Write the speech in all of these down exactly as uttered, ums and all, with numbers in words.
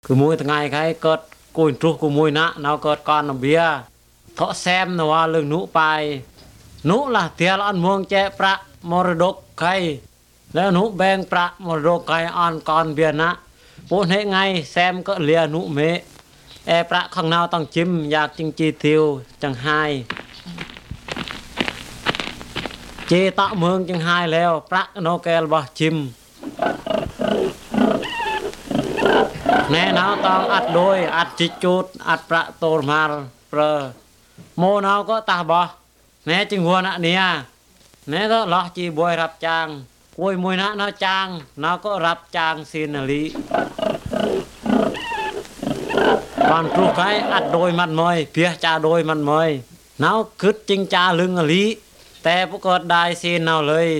คือมวยทั้งไงใครเกิดกุยทุกกูมวยนะเราเกิดก่อนนเบียเทาะแซมนะว่าเรื่องนุไปนุล่ะเทียลอันมวงแจประมรดกใครแล้วนุแบ่งประมรดกใครอ่อนก่อนเบียนะปูนให้ไงแซมก็เลียนุเมแอประข้างนาวต้องจิ้มอยากจิงจีทิวจังไฮเจตะเมืองจังไฮแล้วประโนแกลบ่ชิมแน่นาวต้องอัดโดยอัดจิจูดอัดประโตมาเปรโมนาวก็ตาบ่แน่จึงหัวนะเนี่ยแน่ก็ล็อกจีบวยรับจางกวยมวยนะนาวจางนาวก็รับจางซีนลีก่อนปลูกไก่อัดโดยมันมอยเพียจ่าโดยมันมอยนาวคึดจริงจ่าลึงอลีแต่พวกเกิดได้ซีนนาวเลย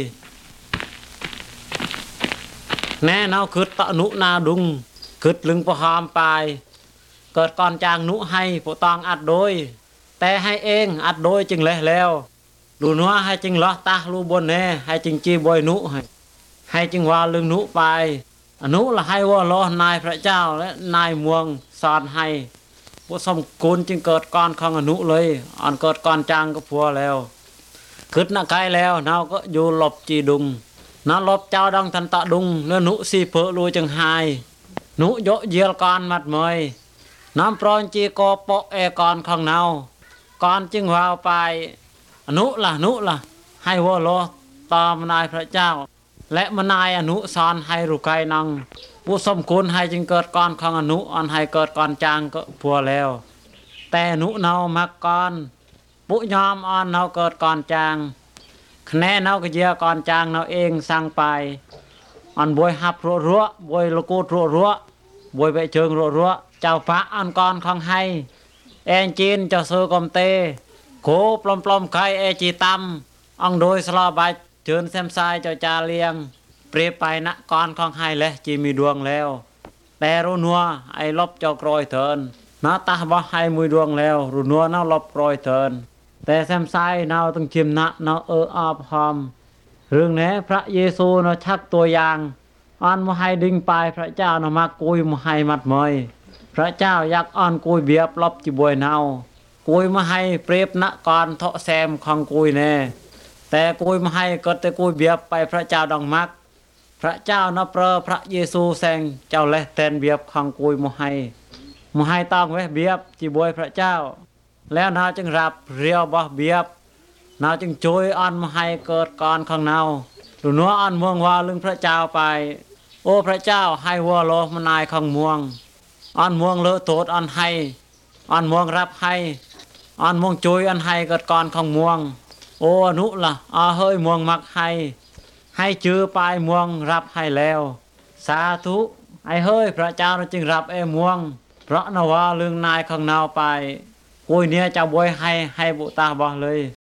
แน่นาวคึดตะนุนาดุงคึดลึงประหามไปเกิดก่อนจางนุให้ผู้ตองอัดโดยแต่ให้เองอัดโดยจึงเลยแล้วดูนัวให้จึงล้อตาลูบนแน่ให้จึงจีบอยนุให้ให้จึงว่าลึงนุไปอนุละให้ว่าล้อนายพระเจ้าและนายเมืองสอนให้ผู้สมกุลจึงเกิดก่อนของอนุเลยอ่อนเกิดก่อนจางก็พัวแล้วคึดนักไกลแล้วนาวก็อยู่หลบจีดุงนาลบเจ้าดังทันตะดุงเนื้อนุสีเพอลูจังไฮนุโยเยียลก่อนมัดเมยน้ำปรอนจีโกโปเอก่อนของนาวก่อนจึงวาวไปอนุล่ะนุล่ะให้วัวโลตอมนายพระเจ้าและมนายอนุสอนให้รุไกนังผู้สมคุณให้จึงเกิดก่อนของอนุอันให้เกิดก่อนจางก็พัวแล้วแต่นุเนามักก่อนปุยอมอ่อนเนาเกิดก่อนจางคะแนนเนาก็เยอะก่อนจางเนาเองสั่งไปอันบวยหับรัวรัวบวยละกูรัวรัวบวยไปเชิงรัวรัวเจ้าพระอันก่อนของให้เอ็นจีนเจ้าซื้อกอมเตโคปลอมปลอมไข่เอจีตำอังโดยสลอบายเชิญแซมไซเจ้าจาเลียงเปรียบไปนะก่อนของให้และจีมีดวงแล้วแต่รุนัวไอ้ลบเจ้ากรอยเถินนาตาบ่ให้มือดวงแล้วรุนัวน่าลบกรอยเถินแต่แซมไซน่าต้องชิมนะน่าเอออาพอมเรื่องนี้พระเยซูน่าชักตัวอย่างอ่อนมาให้ดึงไปพระเจ้าน่ามากุยมาให้มัดเมยพระเจ้าอยากอ่อนกุยเบียบลบจีบวยเนากุยมาให้เปรียบนะก่อนเทาะแซมของกุยแน่แต่กุยมาให้ก็แต่กุยเบียบไปพระเจ้าดองมักพระเจ้านับเปรอพระเยซูแสงเจ้าและแทนเบียบของกุยมาให้มาให้ต้องไว้เบียบจีบวยพระเจ้าแล้วนาจึงรับเรียวบ่เบียบนาจึงช่วยอ่อนมาให้เกิดก่อนของนาดูนัวอ่อนเมืองว่าลึงพระเจ้าไปโอ้พระเจ้าให้วัวโลมนายของเมืองอ่อนเมืองเลอะโตดอ่อนให้อ่อนเมืองรับให้อ่อนเมืองช่วยอ่อนให้เกิดก่อนของเมืองโอ้อนุล่ะอาเฮ้ยเมืองมักให้ให้จื้อปลายเมืองรับให้แล้วสาธุไอ้เฮ้ยพระเจ้าจึงรับเอเมืองเพราะนว่าเรื่องนายของนาวไปกุยเนี้ยจะบวยให้ให้บุตาบอกเลย